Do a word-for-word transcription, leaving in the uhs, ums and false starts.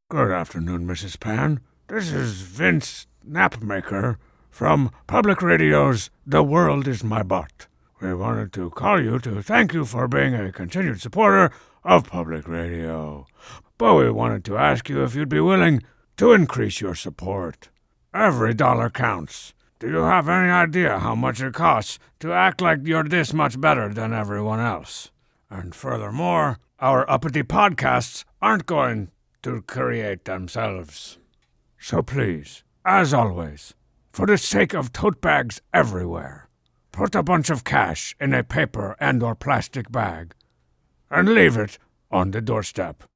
Good afternoon, Missus Pan. This is Vince Napmaker from Public Radio's The World Is My Butt. We wanted to call you to thank you for being a continued supporter of Public Radio. But we wanted to ask you if you'd be willing to increase your support. Every dollar counts. Do you have any idea how much it costs to act like you're this much better than everyone else? And furthermore, our uppity podcasts aren't going to create themselves. So please, as always, for the sake of tote bags everywhere, put a bunch of cash in a paper and or plastic bag and leave it on the doorstep.